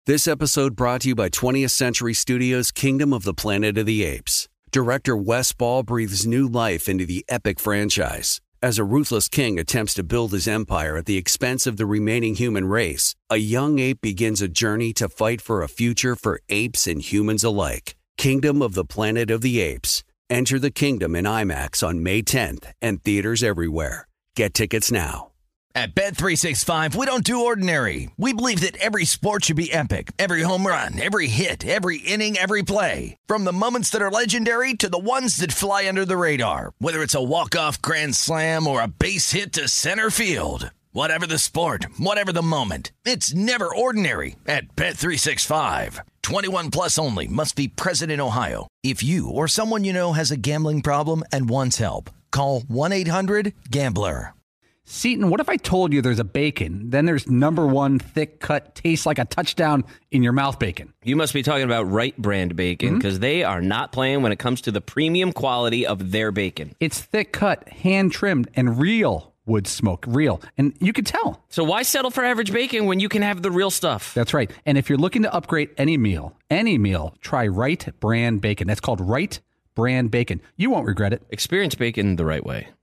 This episode brought to you by 20th Century Studios' Kingdom of the Planet of the Apes. Director Wes Ball breathes new life into the epic franchise. As a ruthless king attempts to build his empire at the expense of the remaining human race, a young ape begins a journey to fight for a future for apes and humans alike. Kingdom of the Planet of the Apes. Enter the kingdom in IMAX on May 10th and theaters everywhere. Get tickets now. At Bet365, we don't do ordinary. We believe that every sport should be epic. Every home run, every hit, every inning, every play. From the moments that are legendary to the ones that fly under the radar. Whether it's a walk-off grand slam or a base hit to center field. Whatever the sport, whatever the moment. It's never ordinary at Bet365. 21 plus only. Must be present in Ohio. If you or someone you know has a gambling problem and wants help, call 1-800-GAMBLER. Seton, what if I told you there's a bacon, then there's number one thick cut, tastes like a touchdown in your mouth bacon? You must be talking about Wright brand bacon, because they are not playing when it comes to the premium quality of their bacon. It's thick cut, hand trimmed, and real wood smoke. Real. And you can tell. So why settle for average bacon when you can have the real stuff? That's right. And if you're looking to upgrade any meal, try Wright brand bacon. That's called Wright brand bacon. You won't regret it. Experience bacon the right way.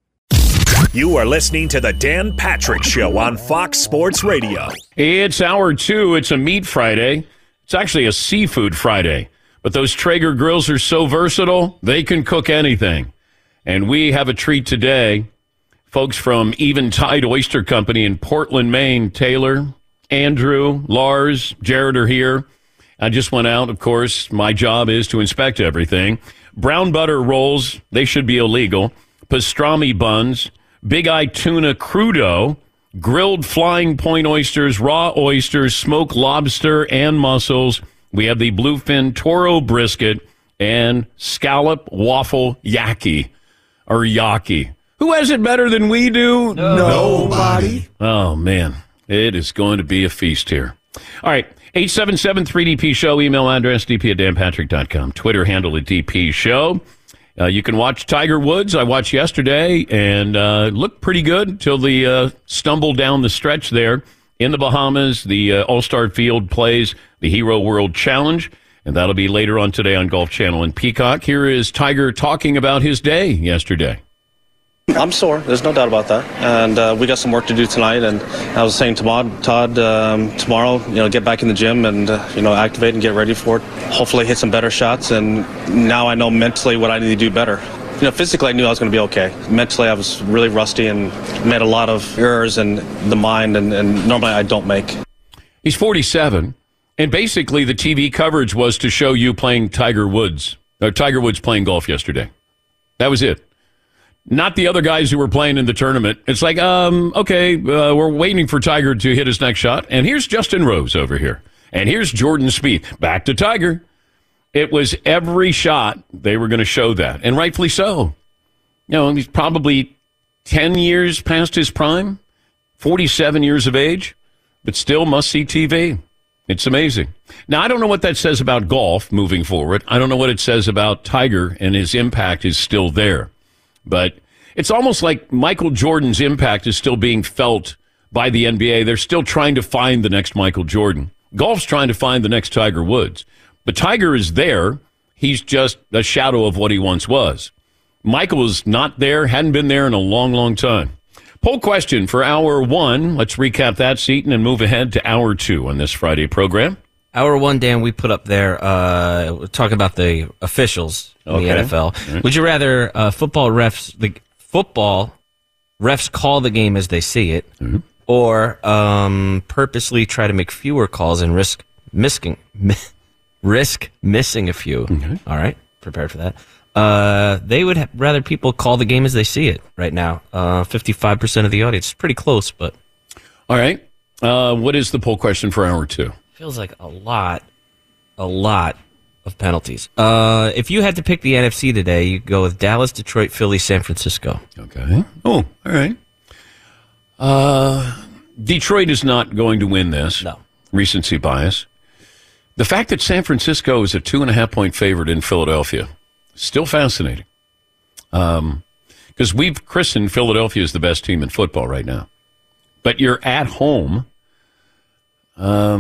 You are listening to the Dan Patrick Show on Fox Sports Radio. It's hour 2. It's a meat Friday. It's actually a seafood Friday. But those Traeger grills are so versatile, they can cook anything. And we have a treat today. Folks from Eventide Oyster Company in Portland, Maine. Taylor, Andrew, Lars, Jared are here. I just went out, of course. My job is to inspect everything. Brown butter rolls, they should be illegal. Pastrami buns, Big Eye tuna crudo, grilled flying point oysters, raw oysters, smoked lobster, and mussels. We have the bluefin toro brisket and scallop waffle yaki, or yaki. Who has it better than we do? Nobody. Oh, man. It is going to be a feast here. All right. 877-3DP Show. Email address dp@danpatrick.com. Twitter handle at DP Show. You can watch Tiger Woods. I watched yesterday and looked pretty good until the stumble down the stretch there in the Bahamas. The All-Star Field plays the Hero World Challenge, and that'll be later on today on Golf Channel and Peacock. Here is Tiger talking about his day yesterday. I'm sore. There's no doubt about that. And we got some work to do tonight. And I was saying to Todd, tomorrow, get back in the gym and, activate and get ready for it. Hopefully hit some better shots. And now I know mentally what I need to do better. Physically I knew I was going to be okay. Mentally I was really rusty and made a lot of errors in the mind and normally I don't make. He's 47. And basically the TV coverage was to show you playing Tiger Woods playing golf yesterday. That was it. Not the other guys who were playing in the tournament. It's like, okay, we're waiting for Tiger to hit his next shot. And here's Justin Rose over here. And here's Jordan Spieth. Back to Tiger. It was every shot they were going to show that. And rightfully so. He's probably 10 years past his prime, 47 years of age, but still must-see TV. It's amazing. Now, I don't know what that says about golf moving forward. I don't know what it says about Tiger, and his impact is still there. But it's almost like Michael Jordan's impact is still being felt by the NBA. They're still trying to find the next Michael Jordan. Golf's trying to find the next Tiger Woods. But Tiger is there. He's just a shadow of what he once was. Michael is not there, hadn't been there in a long, long time. Poll question for hour 1. Let's recap that, Seton, and move ahead to hour 2 on this Friday program. Hour 1, Dan, we put up there talking about the officials in the NFL. Right. Would you rather football refs call the game as they see it, or purposely try to make fewer calls and risk missing a few? All right, prepared for that. They would rather people call the game as they see it right now. 55% of the audience. Pretty close, but... All right. What is the poll question for hour 2? Feels like a lot of penalties. If you had to pick the NFC today, you'd go with Dallas, Detroit, Philly, San Francisco. Okay. Oh, all right. Detroit is not going to win this. No. Recency bias. The fact that San Francisco is a 2.5-point favorite in Philadelphia, still fascinating. Because we've christened Philadelphia as the best team in football right now. But you're at home.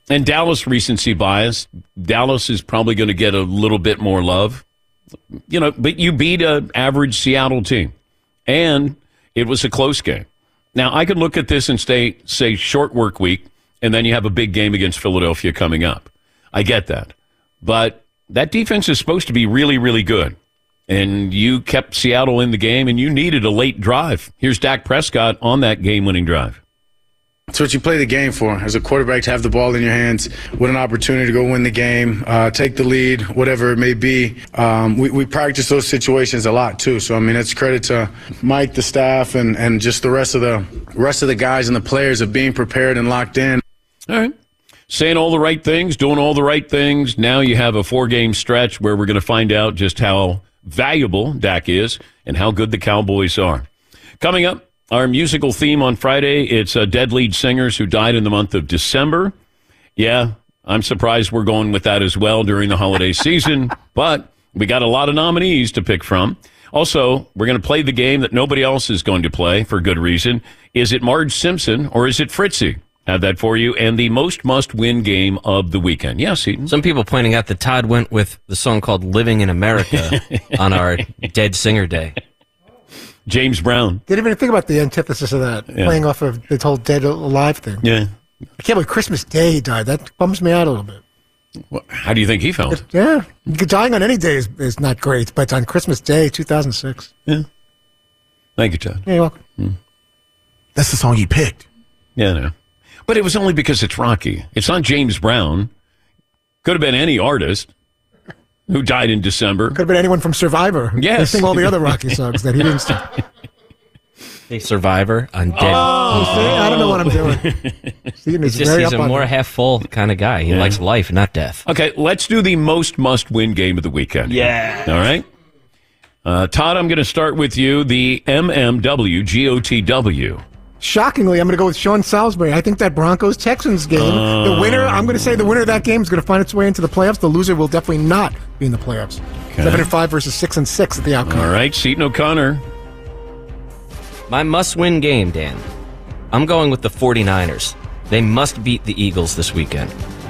And Dallas recency bias. Dallas is probably going to get a little bit more love. But you beat an average Seattle team. And it was a close game. Now, I could look at this and say short work week, and then you have a big game against Philadelphia coming up. I get that. But that defense is supposed to be really, really good. And you kept Seattle in the game, and you needed a late drive. Here's Dak Prescott on that game-winning drive. That's what you play the game for, as a quarterback, to have the ball in your hands with an opportunity to go win the game, take the lead, whatever it may be. We practice those situations a lot, too. So, I mean, it's credit to Mike, the staff, and just the rest of the guys and the players of being prepared and locked in. All right. Saying all the right things, doing all the right things. Now you have a 4-game stretch where we're going to find out just how valuable Dak is and how good the Cowboys are. Coming up, our musical theme on Friday, it's dead lead singers who died in the month of December. Yeah, I'm surprised we're going with that as well during the holiday season, but we got a lot of nominees to pick from. Also, we're going to play the game that nobody else is going to play for good reason. Is it Marge Simpson or is it Fritzy? Have that for you. And the most must-win game of the weekend. Yes, Eaton? Some people pointing out that Todd went with the song called Living in America on our Dead Singer Day. James Brown. Didn't even think about the antithesis of that, playing off of the whole Dead Alive thing. Yeah. I can't believe Christmas Day died. That bums me out a little bit. Well, how do you think he felt? Dying on any day is not great, but on Christmas Day, 2006. Yeah. Thank you, Todd. Yeah, you're welcome. That's the song he picked. Yeah, I know. But it was only because it's Rocky. It's not James Brown. Could have been any artist who died in December. Could have been anyone from Survivor. Yes. They sing all the other Rocky songs that he didn't sing. A Survivor on Dead. I don't know what I'm doing. He's a more half-full kind of guy. He likes life, not death. Okay, let's do the most must-win game of the weekend. Yeah. All right? Todd, I'm going to start with you. The MMW GOTW. Shockingly, I'm going to go with Sean Salisbury. I think that Broncos-Texans game, the winner, I'm going to say the winner of that game is going to find its way into the playoffs. The loser will definitely not be in the playoffs. Okay. 7-5 versus 6-6 at the outcome. All right, Seton O'Connor. My must-win game, Dan. I'm going with the 49ers. They must beat the Eagles this weekend.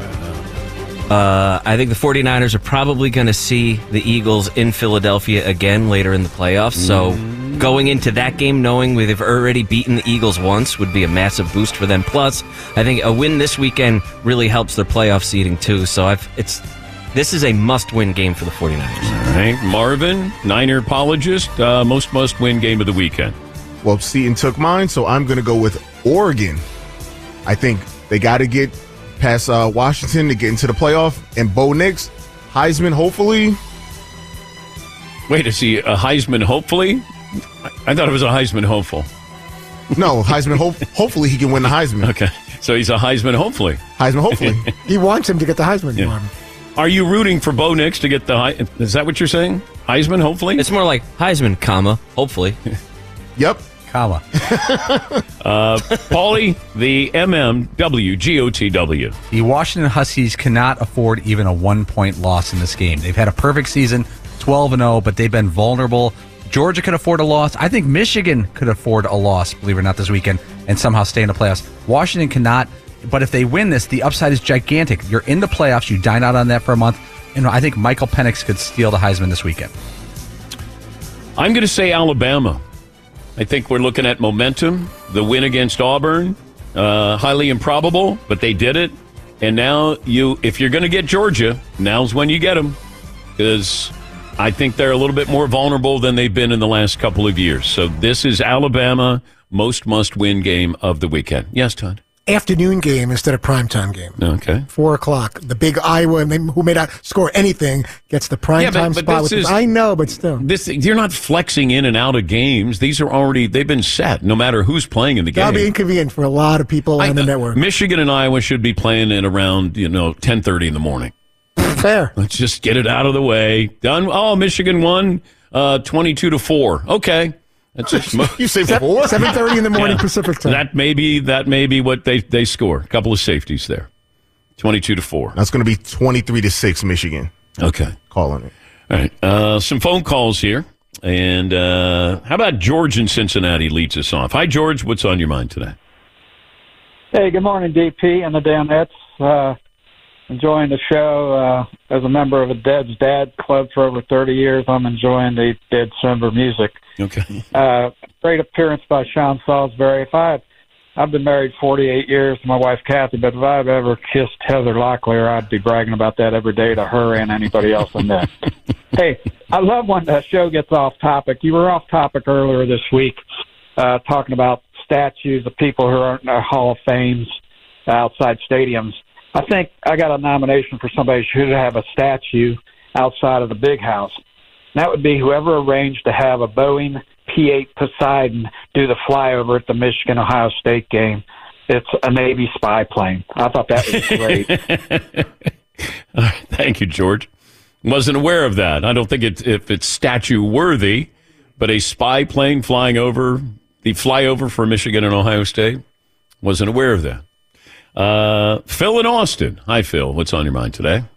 I think the 49ers are probably going to see the Eagles in Philadelphia again later in the playoffs. So going into that game knowing they've already beaten the Eagles once would be a massive boost for them. Plus, I think a win this weekend really helps their playoff seeding too. So this is a must-win game for the 49ers. All right, Marvin, Niner apologist, most must-win game of the weekend. Well, Seton took mine, so I'm going to go with Oregon. I think they got to get past Washington to get into the playoff. And Bo Nix, Heisman, hopefully. Wait, is he a Heisman, hopefully? I thought it was a Heisman, hopeful. No, Heisman, hopefully he can win the Heisman. Okay, so he's a Heisman, hopefully. Heisman, hopefully. He wants him to get the Heisman. Yeah. Are you rooting for Bo Nix to get the Heisman? Is that what you're saying? Heisman, hopefully? It's more like Heisman, comma, hopefully. Yep. Comma. Paulie, the MMWGOTW. The Washington Huskies cannot afford even a 1-point loss in this game. They've had a perfect season, 12-0, but they've been vulnerable. Georgia could afford a loss. I think Michigan could afford a loss, believe it or not, this weekend, and somehow stay in the playoffs. Washington cannot, but if they win this, the upside is gigantic. You're in the playoffs. You dine out on that for a month. And I think Michael Penix could steal the Heisman this weekend. I'm going to say Alabama. I think we're looking at momentum. The win against Auburn, highly improbable, but they did it. And now if you're going to get Georgia, now's when you get them. Because I think they're a little bit more vulnerable than they've been in the last couple of years. So this is Alabama, most must-win game of the weekend. Yes, Todd? Afternoon game instead of primetime game. Okay. 4 o'clock. The big Iowa, who may not score anything, gets the primetime spot. I know, but still. You're not flexing in and out of games. These are already, they've been set, no matter who's playing in the game. That'll be inconvenient for a lot of people on the network. Michigan and Iowa should be playing at around, 10:30 in the morning. Fair. Let's just get it out of the way. Done. Oh, Michigan won 22-4. Okay. That's just, you say 4? 7:30 in the morning Pacific time. That may be what they score. A couple of safeties there. 22-4. That's going to be 23-6 Michigan. Okay. Calling it. All right. Some phone calls here. And how about George in Cincinnati leads us off? Hi, George. What's on your mind today? Hey, good morning, DP and the Danettes. Enjoying the show. As a member of a Dead's Dad Club for over 30 years, I'm enjoying the Dead December music. Okay. Great appearance by Sean Salisbury. I've been married 48 years to my wife, Kathy, but if I've ever kissed Heather Locklear, I'd be bragging about that every day to her and anybody else in there. Hey, I love when the show gets off topic. You were off topic earlier this week talking about statues of people who are in the Hall of Fames outside stadiums. I think I got a nomination for somebody who should have a statue outside of the big house. And that would be whoever arranged to have a Boeing P-8 Poseidon do the flyover at the Michigan-Ohio State game. It's a Navy spy plane. I thought that was great. Thank you, George. Wasn't aware of that. I don't think if it's statue-worthy, but a spy plane flying over, the flyover for Michigan and Ohio State, wasn't aware of that. Phil in Austin. Hi, Phil. What's on your mind today?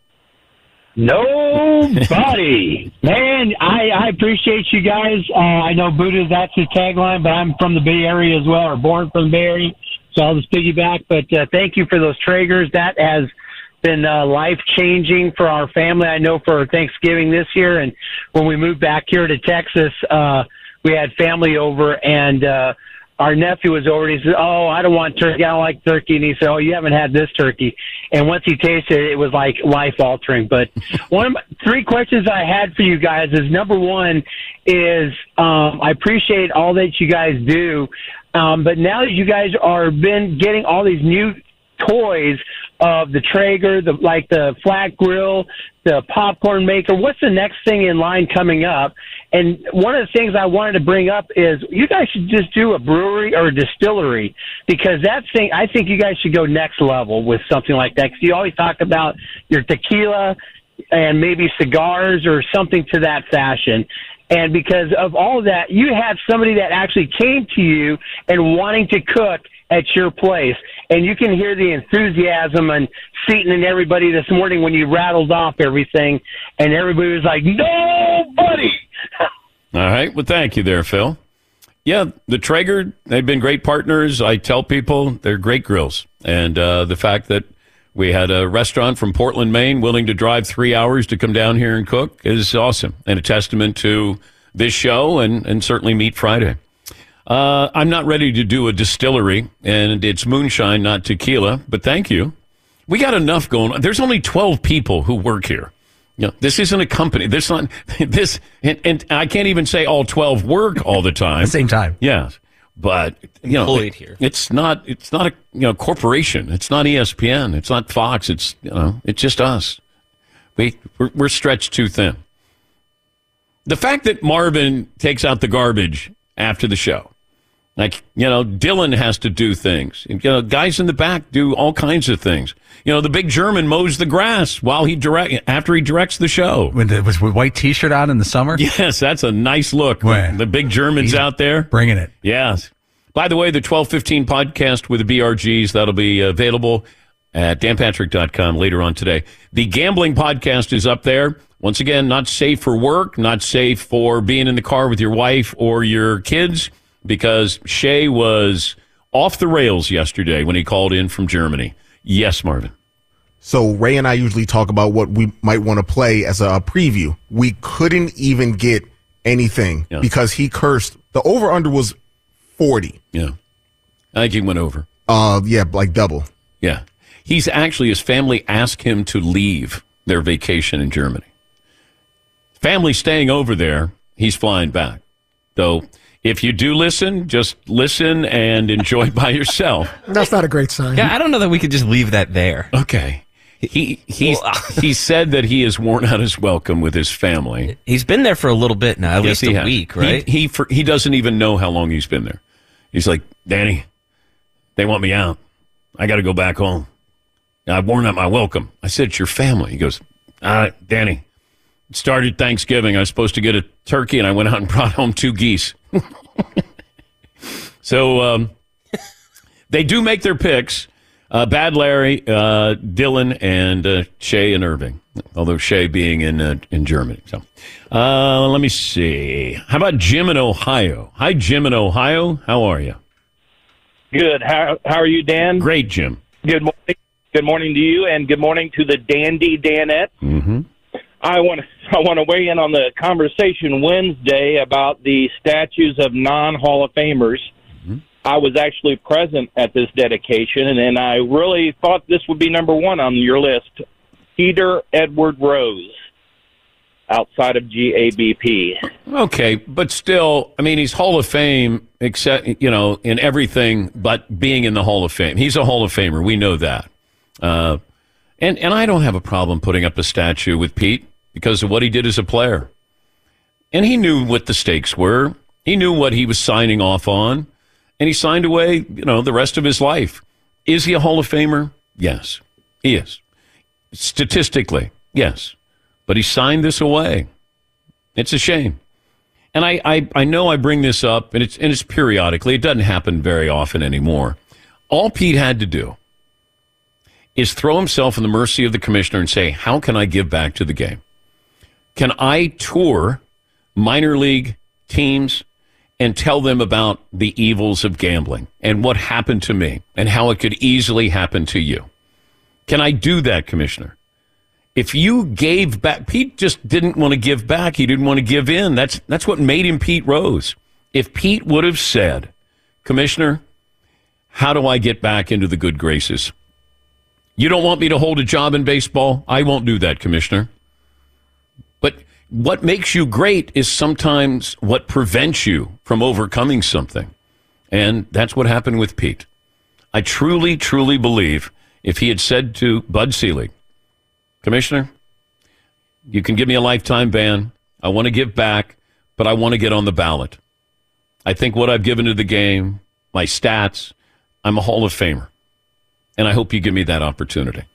Nobody. Man, I appreciate you guys. I know Buddha, that's his tagline, but I'm from the Bay Area as well, or born from the Bay Area, so I'll just piggyback. But thank you for those Traegers. That has been life-changing for our family. I know for Thanksgiving this year, and when we moved back here to Texas, we had family over, and our nephew was over, and he said, "Oh, I don't want turkey. I don't like turkey." And he said, "Oh, you haven't had this turkey." And once he tasted it, it was like life-altering. But three questions I had for you guys is, number one is I appreciate all that you guys do, but now that you guys are been getting all these new toys of the Traeger, like the flat grill, the popcorn maker, what's the next thing in line coming up? And one of the things I wanted to bring up is you guys should just do a brewery or a distillery, because I think you guys should go next level with something like that, because you always talk about your tequila and maybe cigars or something to that fashion. And because of all of that, you had somebody that actually came to you and wanting to cook at your place. And you can hear the enthusiasm and Seton and everybody this morning when you rattled off everything, and everybody was like, nobody. All right. Well, thank you there, Phil. Yeah, the Traeger, they've been great partners. I tell people they're great grills. And the fact that we had a restaurant from Portland, Maine, willing to drive 3 hours to come down here and cook is awesome, and a testament to this show and certainly Meat Friday. I'm not ready to do a distillery, and it's moonshine, not tequila, but thank you. We got enough going on. There's only 12 people who work here. You know, this isn't a company. And I can't even say all 12 work all the time. At the same time. Yeah. But, employed here. It's not a corporation. It's not ESPN. It's not Fox. It's just us. We're stretched too thin. The fact that Marvin takes out the garbage after the show, Dylan has to do things. Guys in the back do all kinds of things. The big German mows the grass after he directs the show. With white T-shirt on in the summer? Yes, that's a nice look. The big German's out there. Bringing it. Yes. By the way, the 12:15 podcast with the BRGs, that'll be available at danpatrick.com later on today. The gambling podcast is up there. Once again, not safe for work, not safe for being in the car with your wife or your kids, because Shay was off the rails yesterday when he called in from Germany. Yes, Marvin. So Ray and I usually talk about what we might want to play as a preview. We couldn't even get anything because he cursed. The over-under was 40. Yeah. I think he went over. Like double. Yeah. His family asked him to leave their vacation in Germany. Family staying over there, he's flying back. So if you do listen, just listen and enjoy by yourself. That's not a great sign. Yeah, I don't know that we could just leave that there. Okay. He said that he has worn out his welcome with his family. He's been there for a little bit now, at least a week, right? He doesn't even know how long he's been there. He's like, Danny, they want me out. I got to go back home. I've worn out my welcome. I said, it's your family. He goes, Danny, it started Thanksgiving. I was supposed to get a turkey, and I went out and brought home 2 geese. So they do make their picks. Bad Larry, Dylan, and Shay and Irving, although Shay being in Germany. So let me see. How about Jim in Ohio? Hi, Jim in Ohio. How are you? Good. How are you, Dan? Great, Jim. Good morning. Good morning to you, and good morning to the Dandy Danette. Mm-hmm. I want to weigh in on the conversation Wednesday about the statues of non-Hall of Famers. Mm-hmm. I was actually present at this dedication, and I really thought this would be number one on your list. Peter Edward Rose, outside of GABP. Okay, but still, I mean, he's Hall of Fame, except, in everything but being in the Hall of Fame. He's a Hall of Famer. We know that. And I don't have a problem putting up a statue with Pete because of what he did as a player. And he knew what the stakes were. He knew what he was signing off on. And he signed away, the rest of his life. Is he a Hall of Famer? Yes, he is. Statistically, yes. But he signed this away. It's a shame. And I know I bring this up, and it's periodically. It doesn't happen very often anymore. All Pete had to do is throw himself in the mercy of the commissioner and say, how can I give back to the game? Can I tour minor league teams and tell them about the evils of gambling and what happened to me and how it could easily happen to you? Can I do that, Commissioner? If you gave back, Pete just didn't want to give back. He didn't want to give in. That's what made him Pete Rose. If Pete would have said, Commissioner, how do I get back into the good graces? You don't want me to hold a job in baseball? I won't do that, Commissioner. But what makes you great is sometimes what prevents you from overcoming something. And that's what happened with Pete. I truly, truly believe if he had said to Bud Selig, Commissioner, you can give me a lifetime ban. I want to give back, but I want to get on the ballot. I think what I've given to the game, my stats, I'm a Hall of Famer. And I hope you give me that opportunity.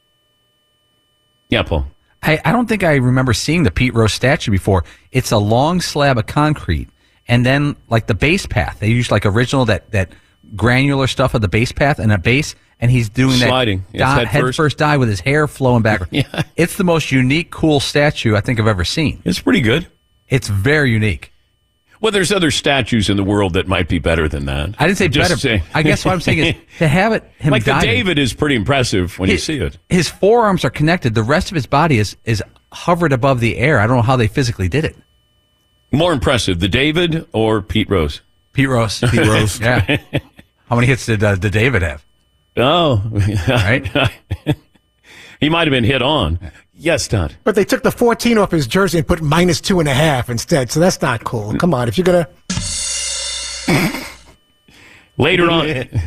Yeah, Paul. I don't think I remember seeing the Pete Rose statue before. It's a long slab of concrete, and then like the base path. They use like original that granular stuff of the base path and a base, and he's doing sliding. that head first dive with his hair flowing back. Yeah. It's the most unique, cool statue I think I've ever seen. It's pretty good. It's very unique. Well, there's other statues in the world that might be better than that. I didn't say better. I guess what I'm saying is to have it him like diving, the David is pretty impressive when you see it. His forearms are connected. The rest of his body is hovered above the air. I don't know how they physically did it. More impressive, the David or Pete Rose? Pete Rose. Pete Rose. Yeah. How many hits did the David have? Oh, right. He might have been hit on. Yes, Todd. But they took the 14 off his jersey and put -2.5 instead, so that's not cool. Come on, if you're going to... Later on...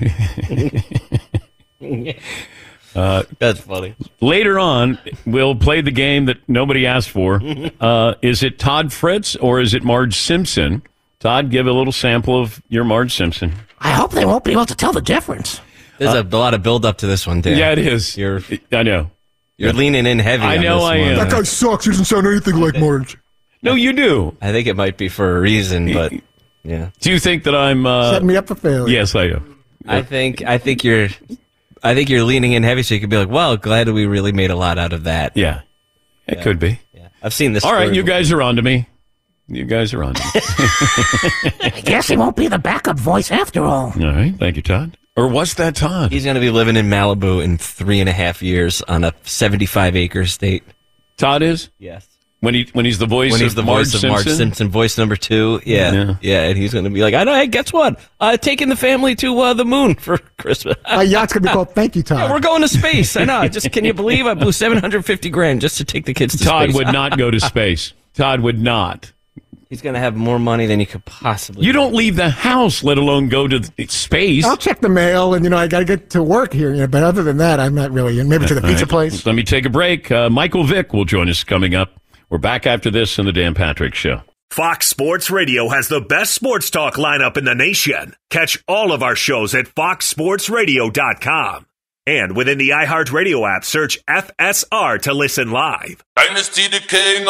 That's funny. Later on, we'll play the game that nobody asked for. Is it Todd Fritz or is it Marge Simpson? Todd, give a little sample of your Marge Simpson. I hope they won't be able to tell the difference. There's a lot of build-up to this one, Dan. Yeah, it is. I know. You're leaning in heavy. I know I am. That guy sucks. He doesn't sound anything like Marge. No, you do. I think it might be for a reason, but yeah. Do you think that I'm setting me up for failure? Yes, I am. I think you're leaning in heavy, so you could be like, "Well, glad that we really made a lot out of that." Yeah, it could be. Yeah, I've seen this. All right, you guys are on to me. You guys are on to me. I guess he won't be the backup voice after all. All right, thank you, Todd. Or was that Todd? He's going to be living in Malibu in 3.5 years on a 75-acre estate. Todd is? Yes. When he's the voice of Marge Simpson, voice number 2. Yeah. And he's going to be like, hey, guess what? Taking the family to the moon for Christmas. My yacht's going to be called Thank You, Todd. Yeah, we're going to space. I know. Can you believe I blew $750,000 just to take the kids to space? Todd would not go to space. Todd would not. He's going to have more money than he could possibly. You don't leave the house, let alone go to space. I'll check the mail, and I got to get to work here. But other than that, I'm not really in. Maybe to the pizza place. Let me take a break. Michael Vick will join us coming up. We're back after this on the Dan Patrick Show. Fox Sports Radio has the best sports talk lineup in the nation. Catch all of our shows at foxsportsradio.com. And within the iHeartRadio app, search FSR to listen live. Dynasty the King.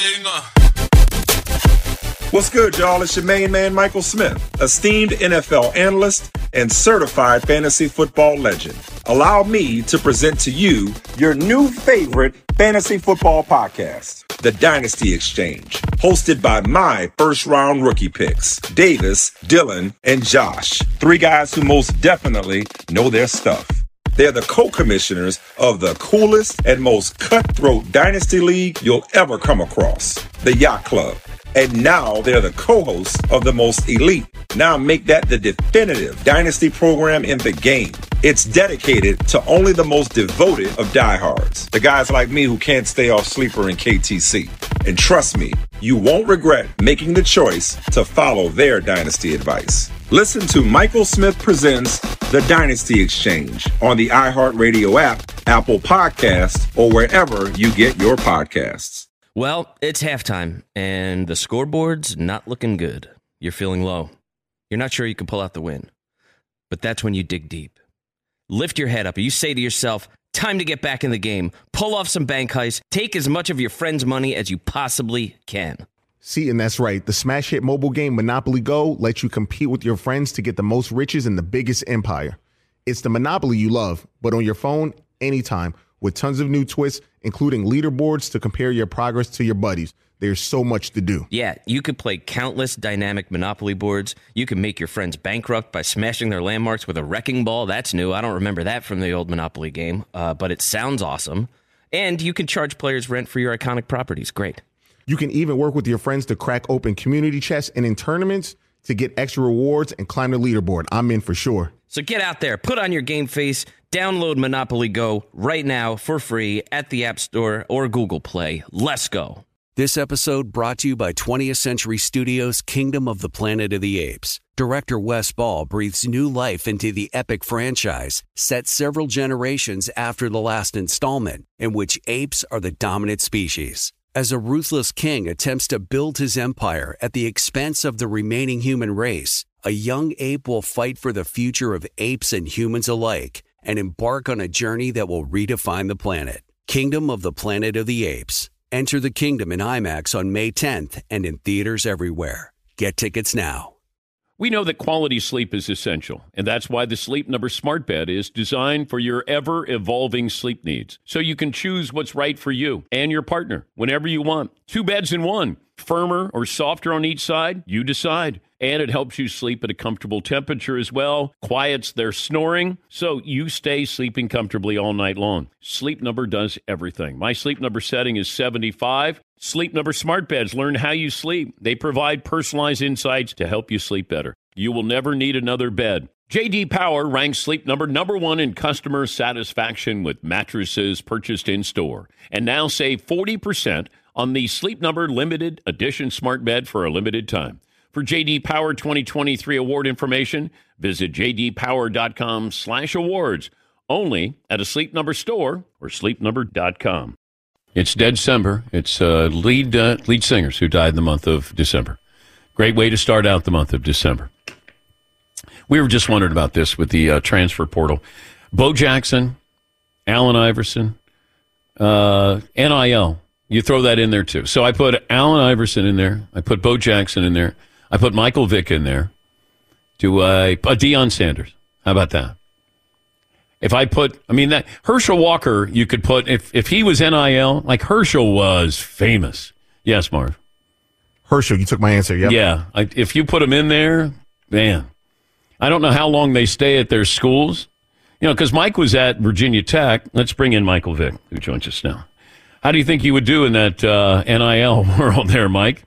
What's good, y'all? It's your main man, Michael Smith, esteemed NFL analyst and certified fantasy football legend. Allow me to present to you your new favorite fantasy football podcast, The Dynasty Exchange, hosted by my first-round rookie picks, Davis, Dylan, and Josh, 3 guys who most definitely know their stuff. They're the co-commissioners of the coolest and most cutthroat dynasty league you'll ever come across, the Yacht Club. And now they're the co-hosts of the most elite. Now make that the definitive dynasty program in the game. It's dedicated to only the most devoted of diehards, the guys like me who can't stay off Sleeper and KTC. And trust me, you won't regret making the choice to follow their dynasty advice. Listen to Michael Smith Presents The Dynasty Exchange on the iHeartRadio app, Apple Podcasts, or wherever you get your podcasts. Well, it's halftime, and the scoreboard's not looking good. You're feeling low. You're not sure you can pull out the win. But that's when you dig deep. Lift your head up, and you say to yourself, time to get back in the game. Pull off some bank heists. Take as much of your friend's money as you possibly can. See, and that's right. The smash hit mobile game Monopoly Go lets you compete with your friends to get the most riches in the biggest empire. It's the Monopoly you love, but on your phone, anytime, with tons of new twists, including leaderboards to compare your progress to your buddies. There's so much to do. Yeah, you could play countless dynamic Monopoly boards. You can make your friends bankrupt by smashing their landmarks with a wrecking ball. That's new. I don't remember that from the old Monopoly game, but it sounds awesome. And you can charge players rent for your iconic properties. Great. You can even work with your friends to crack open community chests and in tournaments to get extra rewards and climb the leaderboard. I'm in for sure. So get out there, put on your game face, download Monopoly Go right now for free at the App Store or Google Play. Let's go. This episode brought to you by 20th Century Studios' Kingdom of the Planet of the Apes. Director Wes Ball breathes new life into the epic franchise, set several generations after the last installment, in which apes are the dominant species. As a ruthless king attempts to build his empire at the expense of the remaining human race, a young ape will fight for the future of apes and humans alike and embark on a journey that will redefine the planet. Kingdom of the Planet of the Apes. Enter the kingdom in IMAX on May 10th and in theaters everywhere. Get tickets now. We know that quality sleep is essential, and that's why the Sleep Number Smart Bed is designed for your ever-evolving sleep needs, so you can choose what's right for you and your partner whenever you want. 2 beds in one, firmer or softer on each side, you decide. And it helps you sleep at a comfortable temperature as well, quiets their snoring, so you stay sleeping comfortably all night long. Sleep Number does everything. My Sleep Number setting is 75. Sleep Number Smart Beds learn how you sleep. They provide personalized insights to help you sleep better. You will never need another bed. J.D. Power ranks Sleep Number #1 in customer satisfaction with mattresses purchased in-store. And now save 40% on the Sleep Number Limited Edition Smart Bed for a limited time. For J.D. Power 2023 award information, visit jdpower.com/awards. Only at a Sleep Number store or sleepnumber.com. It's Dead December. It's lead singers who died in the month of December. Great way to start out the month of December. We were just wondering about this with the transfer portal. Bo Jackson, Allen Iverson, NIL. You throw that in there too. So I put Allen Iverson in there. I put Bo Jackson in there. I put Michael Vick in there. Do I put Deion Sanders? How about that? If I put, that Herschel Walker, you could put, if he was NIL, like Herschel was famous. Yes, Marv. Herschel, you took my answer, yep. Yeah. If you put him in there, man, I don't know how long they stay at their schools. Because Mike was at Virginia Tech. Let's bring in Michael Vick, who joins us now. How do you think you would do in that NIL world there, Mike?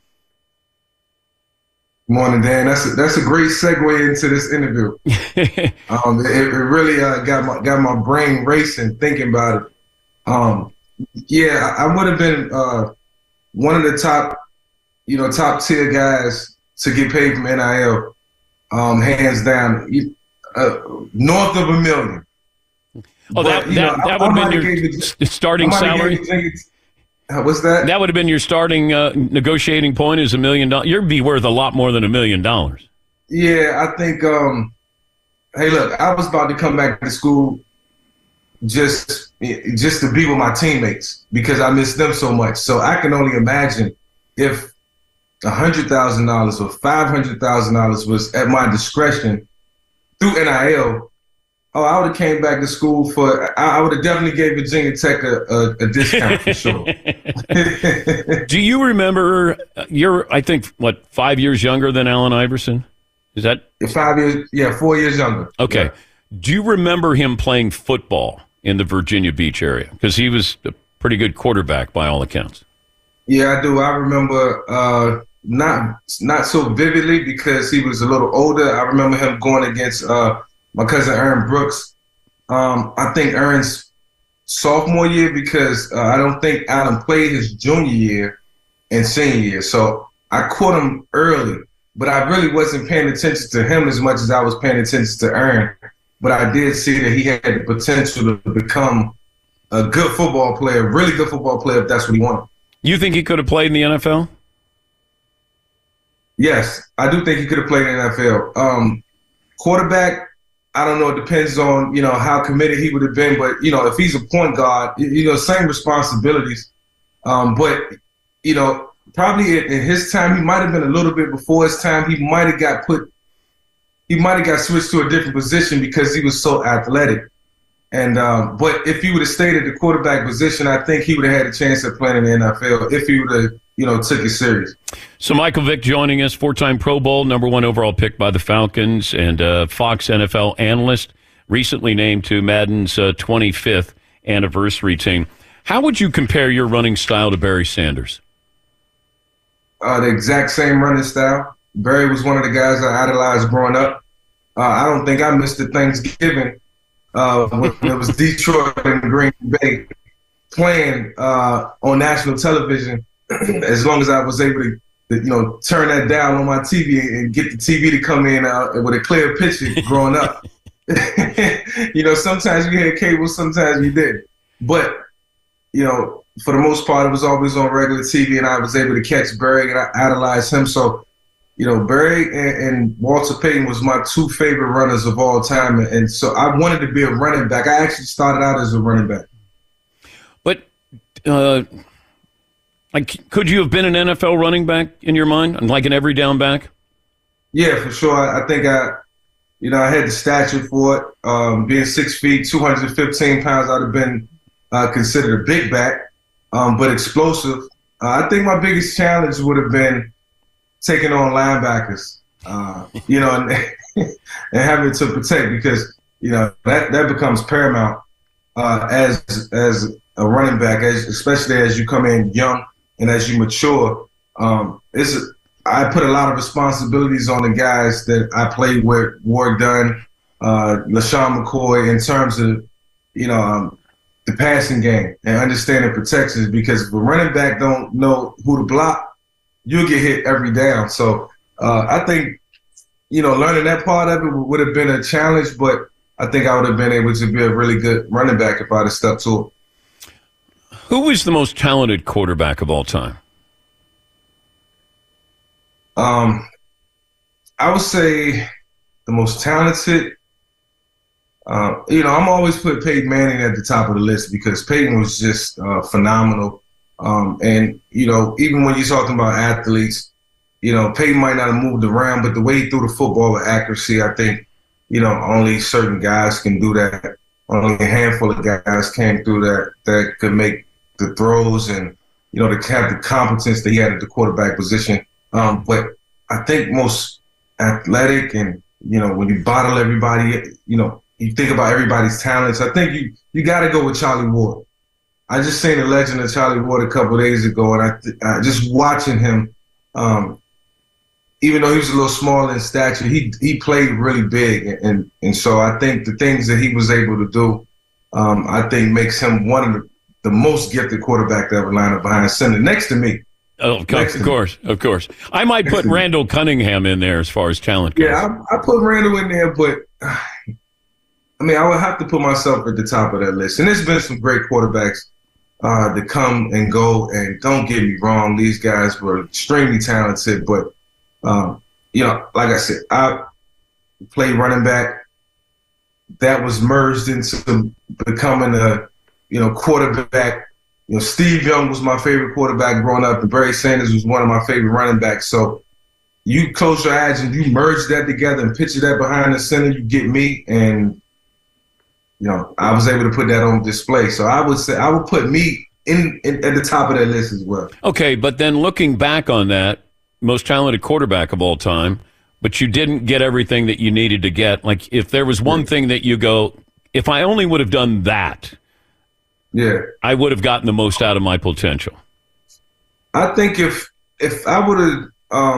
Morning, Dan. That's a great segue into this interview. It really got my brain racing thinking about it. I would have been one of the top tier guys to get paid from NIL, hands down, north of $1 million. Oh, that would have been your starting salary? What's that? That would have been your starting negotiating point is $1 million. You'd be worth a lot more than $1 million. Yeah, I think, hey, look, I was about to come back to school just to be with my teammates because I miss them so much. So I can only imagine if $100,000 or $500,000 was at my discretion through NIL. Oh, I would have came back to school I would have definitely gave Virginia Tech a discount for sure. Do you remember, you're, I think, 5 years younger than Allen Iverson? Is that? 5 years, 4 years younger. Okay. Yeah. Do you remember him playing football in the Virginia Beach area? Because he was a pretty good quarterback by all accounts. Yeah, I do. I remember not so vividly because he was a little older. I remember him going against my cousin Aaron Brooks. I think Aaron's sophomore year because I don't think Allen played his junior year and senior year. So I caught him early, but I really wasn't paying attention to him as much as I was paying attention to Aaron. But I did see that he had the potential to become a good football player, really good football player, if that's what he wanted. You think he could have played in the NFL? Yes, I do think he could have played in the NFL. Quarterback, I don't know. It depends on, how committed he would have been. But, if he's a point guard, same responsibilities. But, probably in his time, he might have been a little bit before his time. He might have got switched to a different position because he was so athletic. And but if he would have stayed at the quarterback position, I think he would have had a chance at playing in the NFL if he would have, took it serious. So Michael Vick joining us, 4-time Pro Bowl, number 1 overall pick by the Falcons, and Fox NFL analyst, recently named to Madden's 25th anniversary team. How would you compare your running style to Barry Sanders? The exact same running style. Barry was one of the guys I idolized growing up. I don't think I missed the Thanksgiving when it was Detroit and Green Bay playing on national television. As long as I was able to, turn that down on my TV and get the TV to come in with a clear picture growing up. Sometimes you had cable, sometimes you didn't. But, for the most part, it was always on regular TV, and I was able to catch Barry, and I idolized him. So, Barry and Walter Payton was my 2 favorite runners of all time. And so I wanted to be a running back. I actually started out as a running back. But could you have been an NFL running back in your mind, like an every down back? Yeah, for sure. I think I had the stature for it. Being 6 feet, 215 pounds, I'd have been considered a big back, but explosive. I think my biggest challenge would have been taking on linebackers, and having to protect because, that becomes paramount as a running back, especially as you come in young and as you mature. I put a lot of responsibilities on the guys that I played with, Ward Dunn, LaShawn McCoy, in terms of, the passing game and understanding protections, because if a running back don't know who to block, you'll get hit every down. So I think, learning that part of it would have been a challenge, but I think I would have been able to be a really good running back if I'd have stuck to it. Who was the most talented quarterback of all time? I would say the most talented, I'm always put Peyton Manning at the top of the list because Peyton was just phenomenal. And, even when you're talking about athletes, Peyton might not have moved around, but the way he threw the football with accuracy, I think, only certain guys can do that. Only a handful of guys came through that could make the throws and, to have the competence that he had at the quarterback position. But I think most athletic and, when you bottle everybody, you think about everybody's talents, I think you got to go with Charlie Ward. I just seen the legend of Charlie Ward a couple of days ago, and I just watching him, even though he was a little small in stature, he played really big. And so I think the things that he was able to do, I think makes him one of the most gifted quarterback to ever line up behind center next to me. Oh, of course. I might put Randall Cunningham in there as far as talent goes. Yeah, I put Randall in there, but I would have to put myself at the top of that list. And there's been some great quarterbacks to come and go. And don't get me wrong, these guys were extremely talented. But, like I said, I played running back. That was merged into becoming a, quarterback. Steve Young was my favorite quarterback growing up, and Barry Sanders was one of my favorite running backs. So you close your eyes and you merge that together and picture that behind the center, you get me. And, I was able to put that on display. So I would say I would put me in at the top of that list as well. Okay, but then looking back on that, most talented quarterback of all time, but you didn't get everything that you needed to get. Like, if there was one thing that you go, if I only would have done that, I would have gotten the most out of my potential. I think if I would have,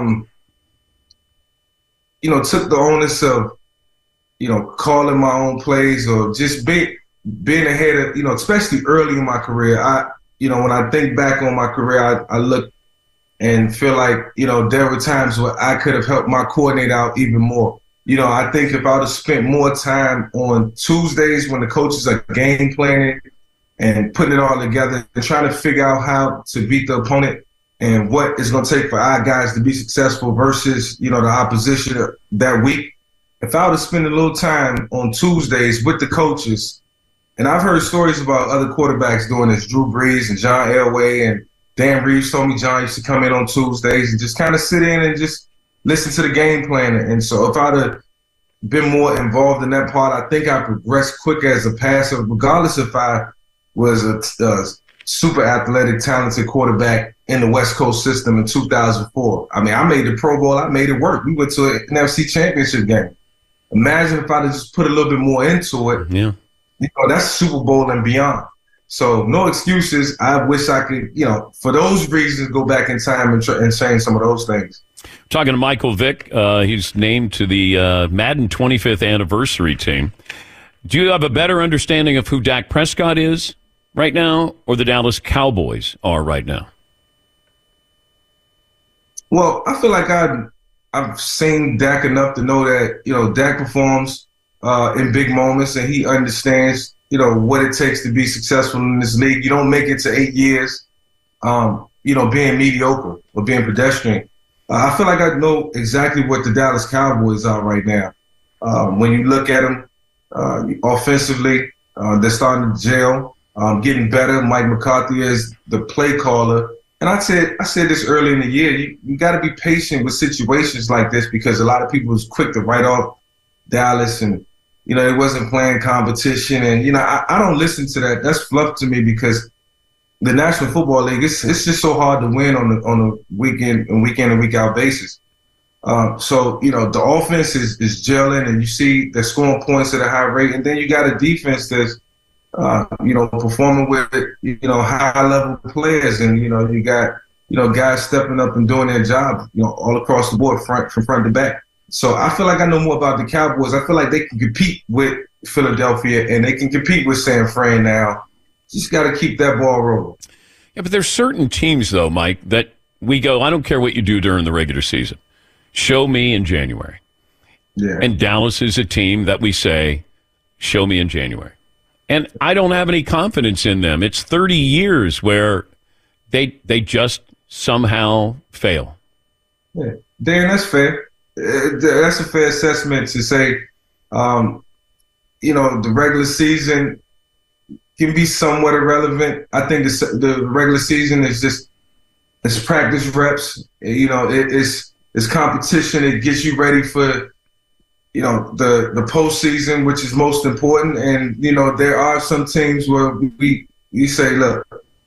took the onus of, calling my own plays or just being ahead of, especially early in my career, when I think back on my career, I look and feel like, there were times where I could have helped my coordinator out even more. I think if I would have spent more time on Tuesdays when the coaches are game planning and putting it all together and trying to figure out how to beat the opponent and what it's going to take for our guys to be successful versus, the opposition that week. If I would have spent a little time on Tuesdays with the coaches, and I've heard stories about other quarterbacks doing this, Drew Brees and John Elway, and Dan Reeves told me John used to come in on Tuesdays and just kind of sit in and just listen to the game plan. And so if I'd have been more involved in that part, I think I progressed quicker as a passer, regardless if I was a super athletic, talented quarterback in the West Coast system in 2004. I mean, I made the Pro Bowl. I made it work. We went to an NFC Championship game. Imagine if I'd have just put a little bit more into it. Yeah. That's Super Bowl and beyond. So no excuses. I wish I could, for those reasons, go back in time and change some of those things. Talking to Michael Vick. He's named to the Madden 25th anniversary team. Do you have a better understanding of who Dak Prescott is right now or the Dallas Cowboys are right now? Well, I feel like I've seen Dak enough to know that, Dak performs in big moments and he understands, what it takes to be successful in this league. You don't make it to 8 years, being mediocre or being pedestrian. I feel like I know exactly what the Dallas Cowboys are right now. When you look at them offensively, they're starting to gel, getting better. Mike McCarthy is the play caller. And I said this early in the year, you got to be patient with situations like this because a lot of people was quick to write off Dallas and, it wasn't playing competition. And, I don't listen to that. That's fluff to me because the National Football League, it's just so hard to win on a week in and week out basis. So, the offense is gelling and you see they're scoring points at a high rate. And then you got a defense that's, performing with, high-level players. And, you got, guys stepping up and doing their job, all across the board, from front to back. So I feel like I know more about the Cowboys. I feel like they can compete with Philadelphia and they can compete with San Fran now. Just got to keep that ball rolling. Yeah, but there's certain teams, though, Mike, that we go, I don't care what you do during the regular season. Show me in January. Yeah. And Dallas is a team that we say, show me in January. And I don't have any confidence in them. It's 30 years where they just somehow fail. Yeah, Dan, that's fair. That's a fair assessment to say, the regular season can be somewhat irrelevant. I think the regular season is just it's practice reps. It's competition. It gets you ready for the postseason, which is most important. And there are some teams where we say, look,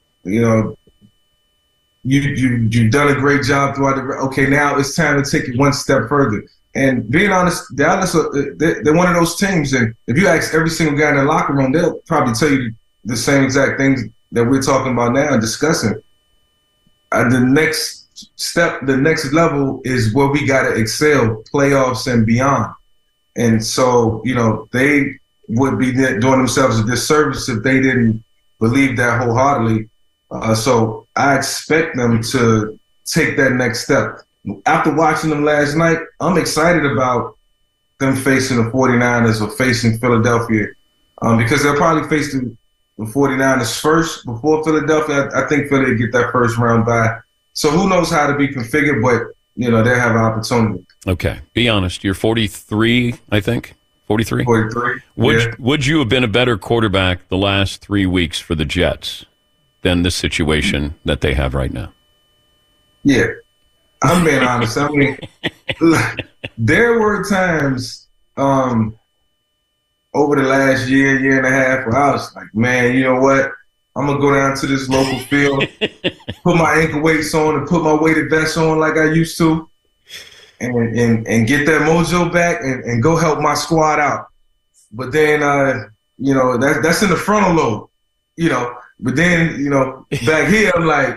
you've done a great job throughout okay, now it's time to take it one step further. And being honest, Dallas, they're one of those teams. And if you ask every single guy in the locker room, they'll probably tell you the same exact things that we're talking about now and discussing. The next step, the next level is where we got to excel, playoffs and beyond. And so, they would be doing themselves a disservice if they didn't believe that wholeheartedly. So I expect them to take that next step. After watching them last night, I'm excited about them facing the 49ers or facing Philadelphia because they'll probably face the 49ers first before Philadelphia. I think Philly will get that first round bye. So who knows how to be configured, but, they'll have an opportunity. Okay. Be honest. You're 43, I think. 43? 43. Would you have been a better quarterback the last 3 weeks for the Jets than the situation that they have right now? Yeah. I'm being honest. I mean, there were times over the last year and a half where I was like, man, you know what? I'm going to go down to this local field, put my ankle weights on and put my weighted vest on like I used to, and get that mojo back and go help my squad out. But then, that's in the frontal lobe, But then, back here, I'm like,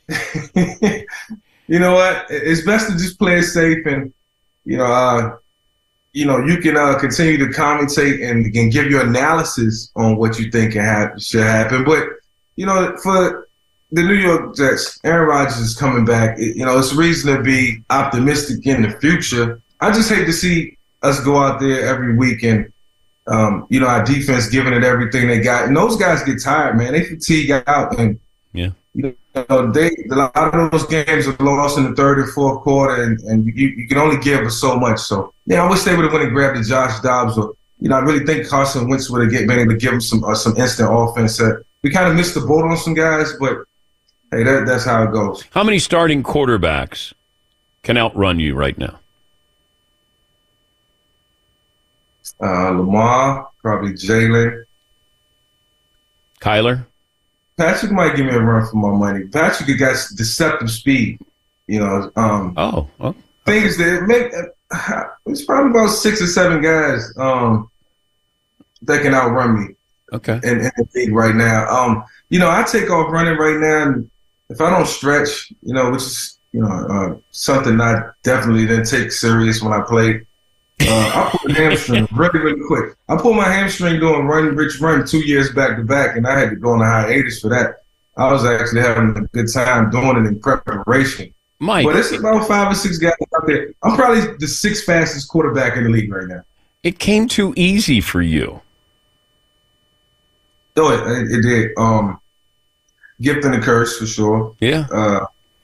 you know what? It's best to just play it safe and, you can continue to commentate and can give your analysis on what you think should happen. But, for the New York Jets, Aaron Rodgers is coming back. It's reason to be optimistic in the future. I just hate to see us go out there every week and, our defense giving it everything they got. And those guys get tired, man. They fatigue out. And, a lot of those games are lost in the third and fourth quarter, and you can only give so much. So, I wish they would have went and grabbed the Josh Dobbs. Or, I really think Carson Wentz would have been able to give him some instant offense. We kind of missed the boat on some guys, but hey, that's how it goes. How many starting quarterbacks can outrun you right now? Lamar, probably Jalen. Kyler? Patrick might give me a run for my money. Patrick got deceptive speed. Thing is that it's probably about 6 or 7 guys that can outrun me. Okay. In the league right now. I take off running right now, and if I don't stretch, which is something I definitely didn't take serious when I played. I pulled a hamstring really, really quick. I pulled my hamstring doing Run Rich Run 2 years back to back, and I had to go on a hiatus for that. I was actually having a good time doing it in preparation. Mike, but it's about 5 or 6 guys out there. I'm probably the 6th fastest quarterback in the league right now. It came too easy for you. Oh, it did. Gift and a curse for sure. Yeah.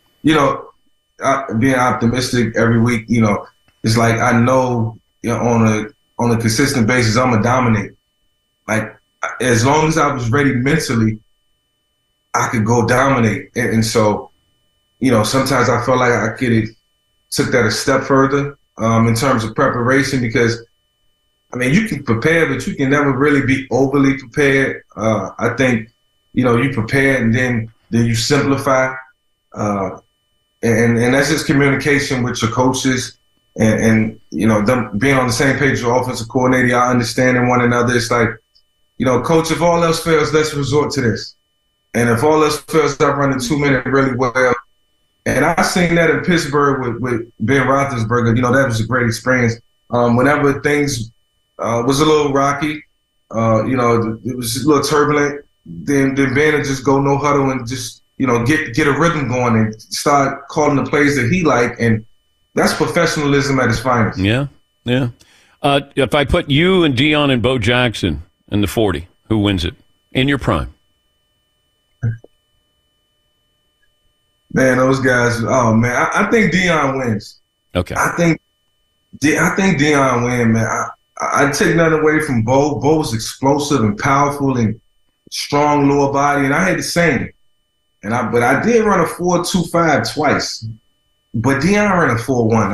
Being optimistic every week. It's like I know on a consistent basis I'm gonna dominate. Like as long as I was ready mentally, I could go dominate. And so, sometimes I felt like I could have took that a step further in terms of preparation because. You can prepare, but you can never really be overly prepared. I think, you prepare and then you simplify. And that's just communication with your coaches and them being on the same page with your offensive coordinator, y'all understanding one another. It's like, coach, if all else fails, let's resort to this. And if all else fails, I run the 2-minute really well. And I seen that in Pittsburgh with Ben Roethlisberger. That was a great experience. Whenever things was a little rocky. It was a little turbulent. Then Ben would just go no huddle and just get a rhythm going and start calling the plays that he liked, and that's professionalism at its finest. Yeah. If I put you and Deion and Bo Jackson in the 40, who wins it in your prime? Man, those guys. Oh man, I think Deion wins. Okay. I think Deion wins, man. I take nothing away from Bo. Bo was explosive and powerful and strong lower body, and I had the same. But I did run a 4.25 twice. But Deion ran a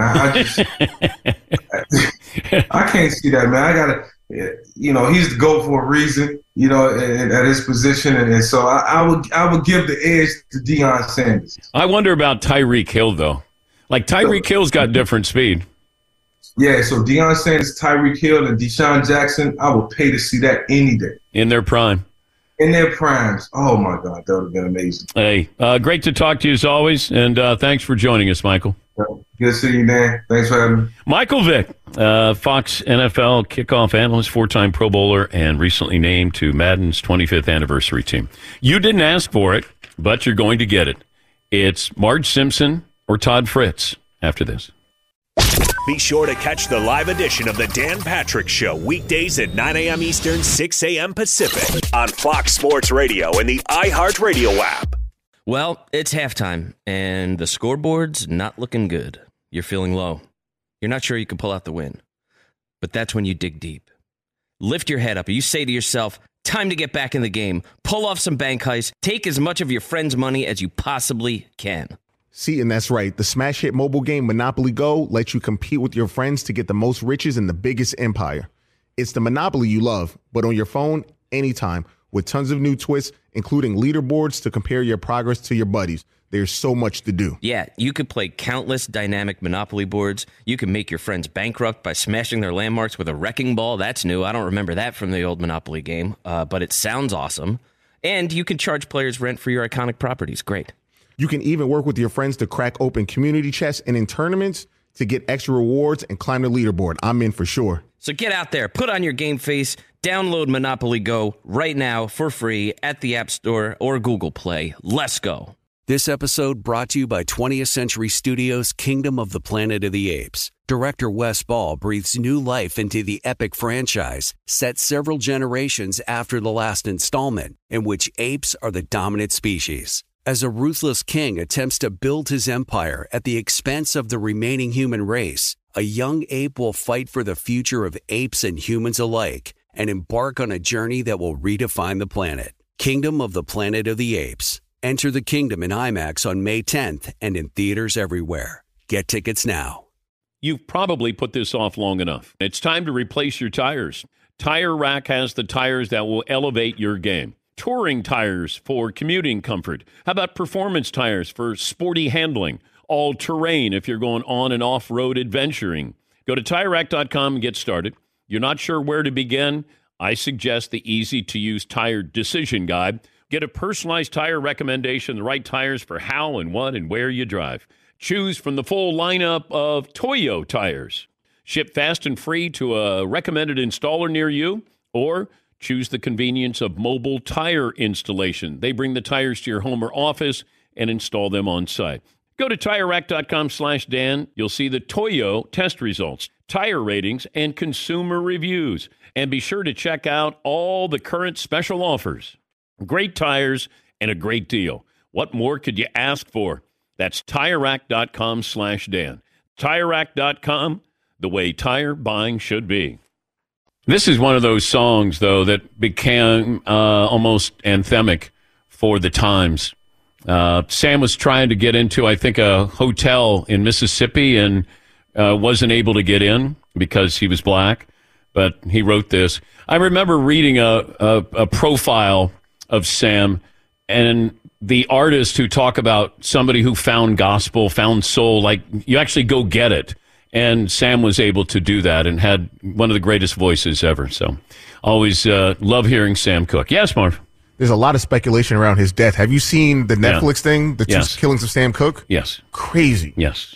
4.1. I can't see that, man. I gotta, he's the GOAT for a reason, at his position, and so I would give the edge to Deion Sanders. I wonder about Tyreek Hill though. Like Tyreek Hill's got different speed. Yeah, so Deion Sanders, Tyreek Hill, and Deshaun Jackson, I would pay to see that any day. In their prime. In their primes. Oh, my God, that would have been amazing. Hey, great to talk to you as always, and thanks for joining us, Michael. Good to see you, Dan. Thanks for having me. Michael Vick, Fox NFL kickoff analyst, 4-time Pro Bowler, and recently named to Madden's 25th anniversary team. You didn't ask for it, but you're going to get it. It's Marge Simpson or Todd Fritz after this. Be sure to catch the live edition of the Dan Patrick Show weekdays at 9 a.m. Eastern, 6 a.m. Pacific on Fox Sports Radio and the iHeartRadio app. Well, it's halftime, and the scoreboard's not looking good. You're feeling low. You're not sure you can pull out the win. But that's when you dig deep. Lift your head up, and you say to yourself, time to get back in the game. Pull off some bank heists. Take as much of your friend's money as you possibly can. See, and that's right. The smash hit mobile game Monopoly Go lets you compete with your friends to get the most riches in the biggest empire. It's the Monopoly you love, but on your phone, anytime, with tons of new twists, including leaderboards to compare your progress to your buddies. There's so much to do. Yeah, you could play countless dynamic Monopoly boards. You can make your friends bankrupt by smashing their landmarks with a wrecking ball. That's new. I don't remember that from the old Monopoly game, but it sounds awesome. And you can charge players rent for your iconic properties. Great. You can even work with your friends to crack open community chests and in tournaments to get extra rewards and climb the leaderboard. I'm in for sure. So get out there, put on your game face, download Monopoly Go right now for free at the App Store or Google Play. Let's go. This episode brought to you by 20th Century Studios' Kingdom of the Planet of the Apes. Director Wes Ball breathes new life into the epic franchise, set several generations after the last installment, in which apes are the dominant species. As a ruthless king attempts to build his empire at the expense of the remaining human race, a young ape will fight for the future of apes and humans alike and embark on a journey that will redefine the planet. Kingdom of the Planet of the Apes. Enter the kingdom in IMAX on May 10th and in theaters everywhere. Get tickets now. You've probably put this off long enough. It's time to replace your tires. Tire Rack has the tires that will elevate your game. Touring tires for commuting comfort. How about performance tires for sporty handling? All-terrain if you're going on and off-road adventuring. Go to TireRack.com and get started. You're not sure where to begin? I suggest the easy-to-use tire decision guide. Get a personalized tire recommendation, the right tires for how and what and where you drive. Choose from the full lineup of Toyo tires. Ship fast and free to a recommended installer near you, or choose the convenience of mobile tire installation. They bring the tires to your home or office and install them on site. Go to TireRack.com/Dan. You'll see the Toyo test results, tire ratings, and consumer reviews. And be sure to check out all the current special offers. Great tires and a great deal. What more could you ask for? That's TireRack.com/Dan. TireRack.com, the way tire buying should be. This is one of those songs, though, that became almost anthemic for the times. Sam was trying to get into, I think, a hotel in Mississippi and wasn't able to get in because he was black, but he wrote this. I remember reading a profile of Sam and the artists who talk about somebody who found gospel, found soul, like you actually go get it. And Sam was able to do that and had one of the greatest voices ever. So always love hearing Sam Cooke. Yes, Marv? There's a lot of speculation around his death. Have you seen the Netflix thing, the two killings of Sam Cooke? Yes. Crazy. Yes.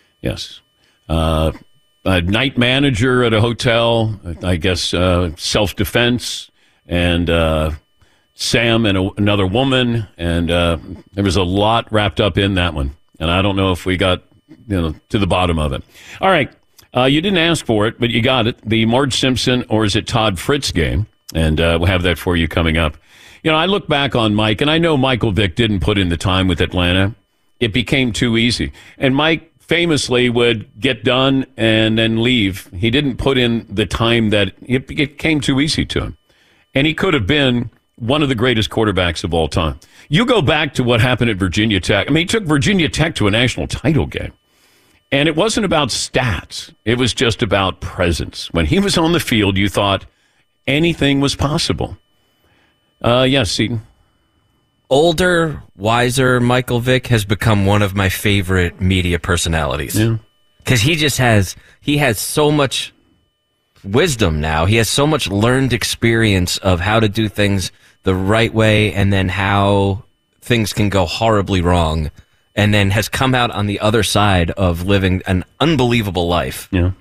A night manager at a hotel, I guess self-defense, and Sam and another woman, and there was a lot wrapped up in that one. And I don't know if we got to the bottom of it. All right. You didn't ask for it, but you got it. The Marge Simpson, or is it Todd Fritz game? And we'll have that for you coming up. I look back on Mike, and I know Michael Vick didn't put in the time with Atlanta. It became too easy. And Mike famously would get done and then leave. He didn't put in the time that it came too easy to him. And he could have been one of the greatest quarterbacks of all time. You go back to what happened at Virginia Tech. I mean, he took Virginia Tech to a national title game. And it wasn't about stats. It was just about presence. When he was on the field, you thought anything was possible. Yes, Seton. Older, wiser Michael Vick has become one of my favorite media personalities. Yeah. Because he has so much wisdom now. He has so much learned experience of how to do things the right way and then how things can go horribly wrong, and then has come out on the other side of living an unbelievable life. Yeah.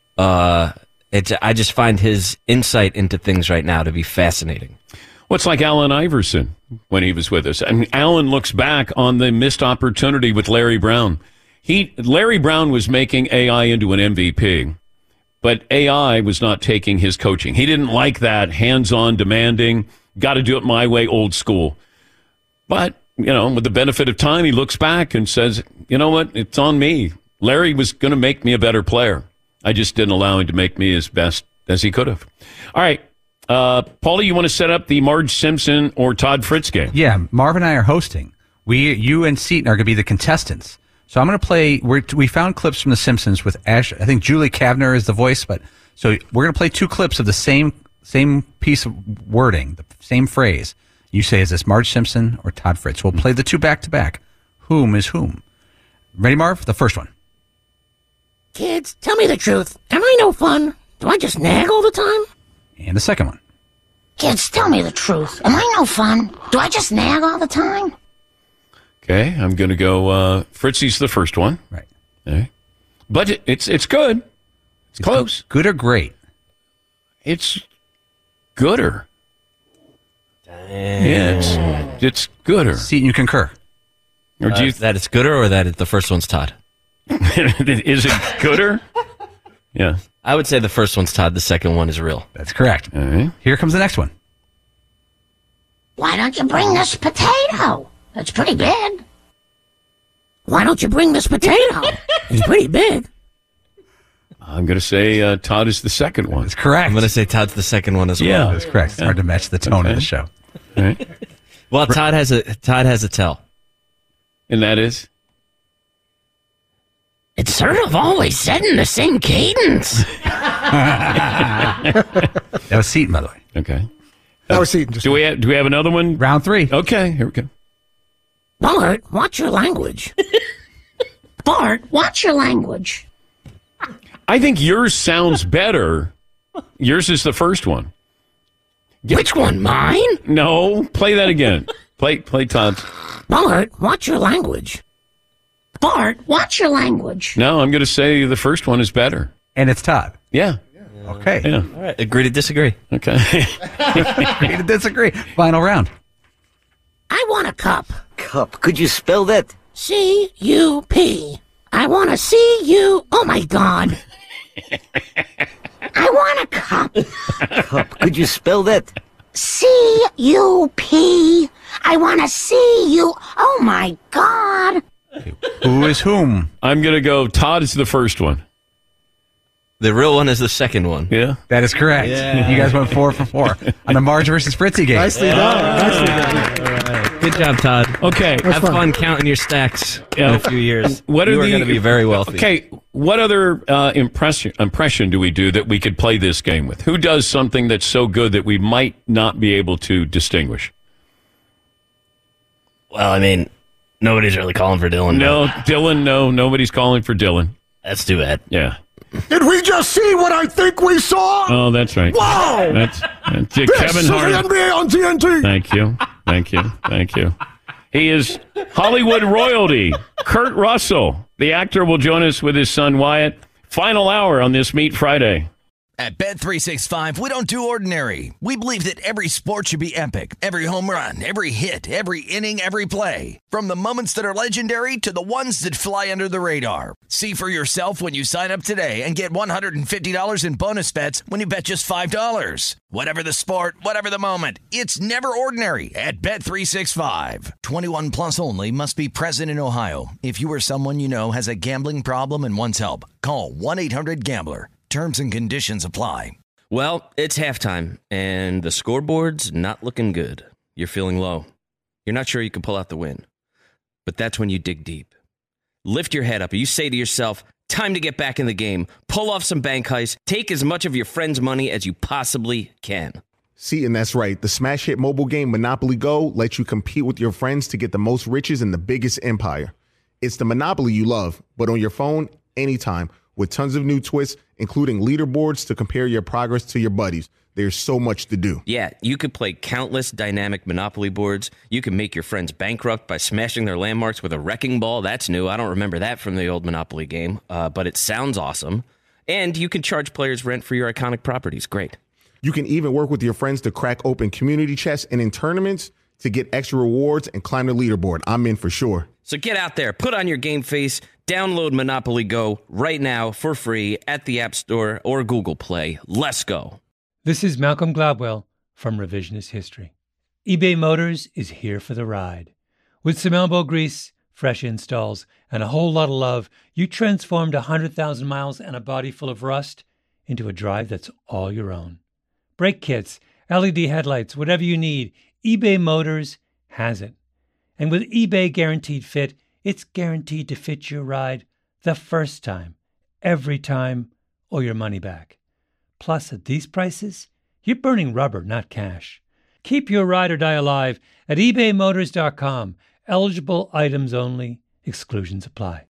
I just find his insight into things right now to be fascinating. Well, it's like Allen Iverson when he was with us. I mean, Allen looks back on the missed opportunity with Larry Brown. Larry Brown was making AI into an MVP, but AI was not taking his coaching. He didn't like that hands-on, demanding, got to do it my way, old school. But, with the benefit of time, he looks back and says, you know what, it's on me. Larry was going to make me a better player. I just didn't allow him to make me as best as he could have. All right. Paulie, you want to set up the Marge Simpson or Todd Fritz game? Yeah, Marv and I are hosting. You and Seton are going to be the contestants. So I'm going to play. We found clips from The Simpsons with Ash. I think Julie Kavner is the voice, so we're going to play two clips of the same same piece of wording, the same phrase. You say, is this Marge Simpson or Todd Fritz? We'll play the two back-to-back. Whom is whom? Ready, Marv? The first one. Kids, tell me the truth. Am I no fun? Do I just nag all the time? And the second one. Kids, tell me the truth. Am I no fun? Do I just nag all the time? Okay, I'm going to go Fritzy's the first one. Right. Okay. But it's good. It's close. Good or great? It's gooder. Yeah, it's gooder. Seton, you concur? Or do you that it's gooder or that the first one's Todd? Is it gooder? Yeah. I would say the first one's Todd, the second one is real. That's correct. All right. Here comes the next one. Why don't you bring this potato? It's pretty big. Why don't you bring this potato? It's pretty big. I'm going to say Todd is the second one. That's correct. I'm going to say Todd's the second one as well. Yeah. That's correct. It's hard to match the tone of the show. All right. Well, Todd has a tell. And that is? It's sort of always said in the same cadence. That was Seton, by the way. Okay. That was Seton. Do we have another one? Round 3. Okay, here we go. Bart, watch your language. Bart, watch your language. I think yours sounds better. Yours is the first one. Which one, mine? No, play that again. Play Todd's. Bart, watch your language. Bart, watch your language. No, I'm going to say the first one is better. And it's Todd. Yeah. Okay. Yeah. All right. Agree to disagree. Okay. Agree to disagree. Final round. I want a cup. Cup. Could you spell that? C-U-P. I want to see you. Oh, my God. I want a cup. Cup. Could you spell that? C-U-P. I want to see you. Oh, my God. Who is whom? I'm going to go Todd is the first one. The real one is the second one. Yeah. That is correct. Yeah. You guys went 4 for 4 on the Marge versus Fritzy game. Nicely done. Nicely done. Good job, Todd. Okay. Have fun counting your stacks in a few years. What you are are going to be very wealthy. Okay. What other impression do we do that we could play this game with? Who does something that's so good that we might not be able to distinguish? Well, I mean, nobody's really calling for Dylan. No, Dylan, no. Nobody's calling for Dylan. That's too bad. Yeah. Did we just see what I think we saw? Oh, that's right. Wow! That's This Kevin is Hart. the NBA on TNT. Thank you. He is Hollywood royalty. Kurt Russell, the actor, will join us with his son Wyatt. Final hour on this Meat Friday. At Bet365, we don't do ordinary. We believe that every sport should be epic. Every home run, every hit, every inning, every play. From the moments that are legendary to the ones that fly under the radar. See for yourself when you sign up today and get $150 in bonus bets when you bet just $5. Whatever the sport, whatever the moment, it's never ordinary at Bet365. 21 plus only. Must be present in Ohio. If you or someone you know has a gambling problem and wants help, call 1-800-GAMBLER. Terms and conditions apply. Well, it's halftime, and the scoreboard's not looking good. You're feeling low. You're not sure you can pull out the win. But that's when you dig deep. Lift your head up, and you say to yourself, time to get back in the game. Pull off some bank heists. Take as much of your friend's money as you possibly can. See, and that's right. The smash hit mobile game Monopoly Go lets you compete with your friends to get the most riches in the biggest empire. It's the Monopoly you love, but on your phone, anytime, with tons of new twists, including leaderboards to compare your progress to your buddies. There's so much to do. Yeah, you could play countless dynamic Monopoly boards. You can make your friends bankrupt by smashing their landmarks with a wrecking ball. That's new. I don't remember that from the old Monopoly game, but it sounds awesome. And you can charge players rent for your iconic properties. Great. You can even work with your friends to crack open community chests and in tournaments to get extra rewards and climb the leaderboard. I'm in for sure. So get out there, put on your game face, download Monopoly Go right now for free at the App Store or Google Play. Let's go. This is Malcolm Gladwell from Revisionist History. eBay Motors is here for the ride. With some elbow grease, fresh installs, and a whole lot of love, you transformed 100,000 miles and a body full of rust into a drive that's all your own. Brake kits, LED headlights, whatever you need, eBay Motors has it. And with eBay Guaranteed Fit, it's guaranteed to fit your ride the first time, every time, or your money back. Plus, at these prices, You're burning rubber, not cash. Keep your ride or die alive at ebaymotors.com. Eligible items only. Exclusions apply.